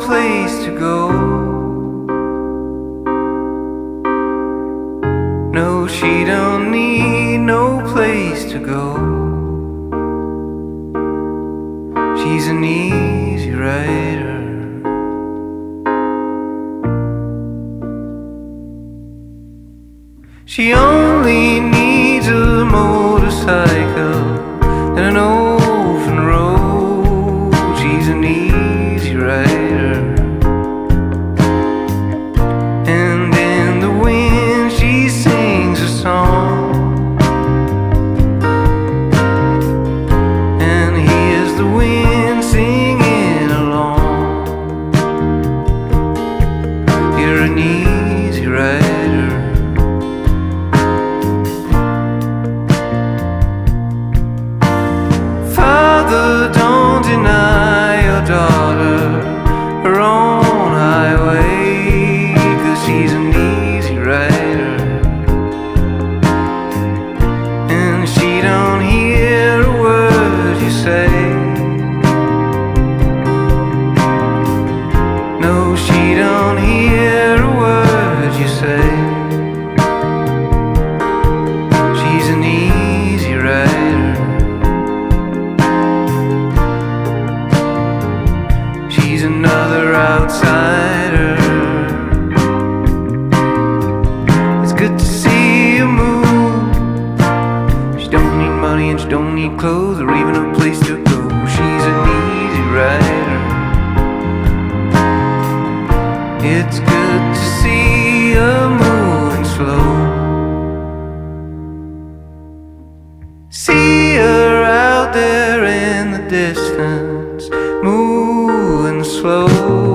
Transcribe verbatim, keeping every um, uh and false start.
place to go. No, she don't need no place to go. She's an easy rider. She only needs a motorcycle and an open road. She's an easy rider. And in the wind she sings a song, and hears the wind singing along. You're an easy rider. Don't deny your daughter her own highway, 'cause she's an easy rider. And she don't hear a word you say. No, she don't hear a word you say. She's an easy rider. She's another outsider. It's good to see you move. She don't need money and she don't need clothes or even a place to go. She's an easy rider. It's good to see her moving slow. See her out there in the distance, moving slow.